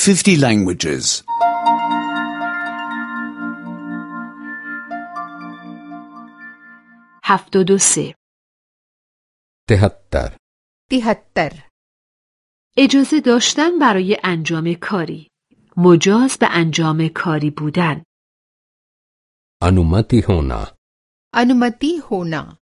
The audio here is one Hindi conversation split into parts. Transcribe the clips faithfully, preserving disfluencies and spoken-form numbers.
fifty languages. هفتاد و سه. तिहत्तर तिहत्तर اجازه داشتن برای انجام کاری. مجاز به انجام کاری بودن. अनुमति होना अनुमति होना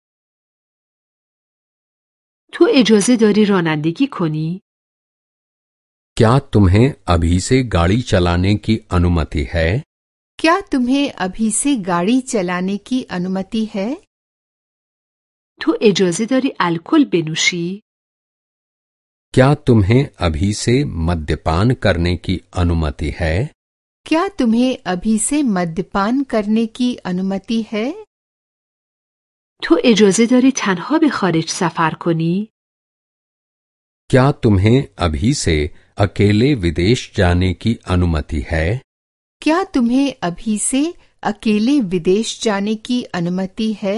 تو اجازه داری رانندگی کنی؟ क्या तुम्हें अभी से गाड़ी चलाने की अनुमति है? क्या तुम्हें अभी से गाड़ी चलाने की अनुमति है? تو اجازه داری الکل بنوشی؟ क्या तुम्हें अभी से मद्यपान करने की अनुमति है? क्या तुम्हें अभी से मद्यपान करने की अनुमति है? تو اجازه داری تنها به خارج سفر کنی؟ क्या तुम्हें अभी से अकेले विदेश जाने की अनुमति है? क्या तुम्हें अभी से अकेले विदेश जाने की अनुमति है?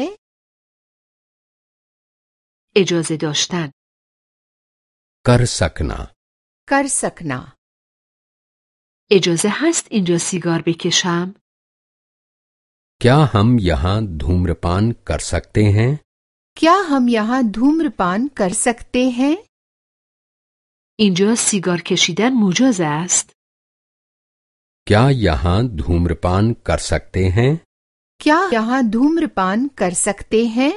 اجازه داشتن. कर सकना कर सकना اجازه هست اینجا سیگار بکشم؟ क्या हम यहाँ धूम्रपान कर सकते हैं? क्या हम यहाँ धूम्रपान कर सकते हैं? اینجا سیگار کشیدن مجاز است؟ क्या यहाँ धूम्रपान कर सकते हैं? क्या यहाँ धूम्रपान कर सकते हैं?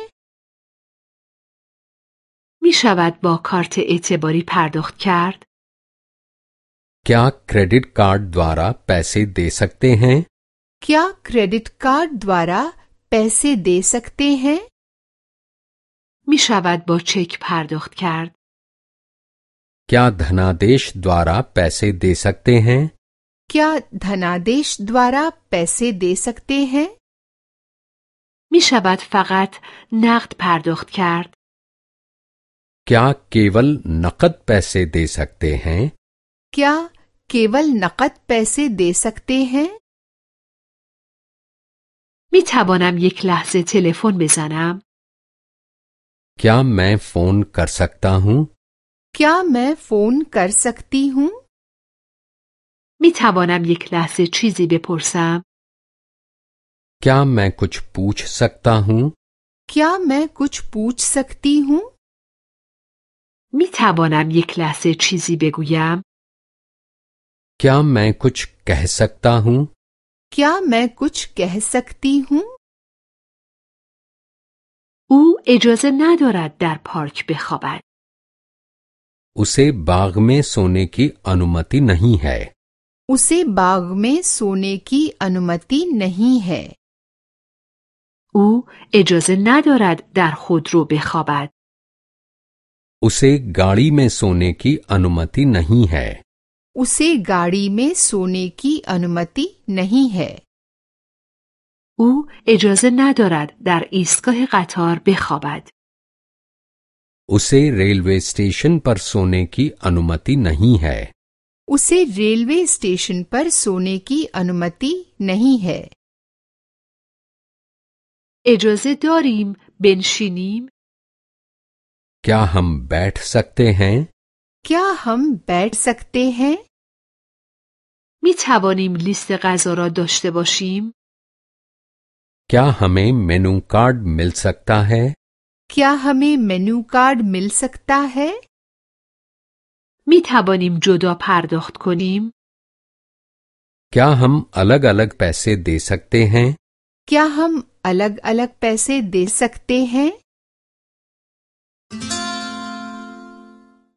می شود با کارت اعتباری پرداخت کرد؟ क्या क्रेडिट कार्ड द्वारा पैसे दे सकते हैं? क्या क्रेडिट कार्ड द्वारा पैसे दे सकते हैं? می شود با چک پرداخت کرد؟ क्या धनादेश द्वारा पैसे दे सकते हैं? क्या धनादेश द्वारा पैसे दे सकते हैं? می شود فقط نقد پرداخت کرد؟ क्या केवल नकद पैसे दे सकते हैं? क्या केवल नकद पैसे दे सकते हैं? می توانم یک لحظه تلفن بزنم؟ क्या मैं फोन कर सकता हूँ? क्या मैं फोन कर सकती हूँ? می توانم یک لحظه چیزی بپرسم؟ क्या मैं कुछ पूछ सकता हूँ? क्या मैं कुछ पूछ सकती हूँ? می توانم یک لحظه چیزی بگویم؟ क्या मैं कुछ कह सकता हूँ? क्या मैं कुछ कह सकती हूँ? او اجازه ندارد در پارک بخوابد. उसे बाग में सोने की अनुमति नहीं है. उसे बाग में सोने की अनुमति नहीं है. او اجازه ندارد در خودرو بخوابد. उसे गाड़ी में सोने की अनुमति नहीं है. उसे गाड़ी में सोने की अनुमति नहीं है. او اجازه ندارد در ایستگاه قطار بخوابد. उसे रेलवे स्टेशन पर सोने की अनुमति नहीं है. उसे रेलवे स्टेशन पर सोने की अनुमति नहीं है. اجازه داریم بنشینیم؟ क्या हम बैठ सकते हैं? क्या हम बैठ सकते हैं? می توانیم لیست غذا را داشته باشیم؟ क्या हमें मेनू कार्ड मिल सकता है? क्या हमें मेनू कार्ड मिल सकता है? می توانیم جدا پرداخت کنیم؟ क्या हम अलग अलग पैसे दे सकते हैं? क्या हम अलग अलग पैसे दे सकते हैं?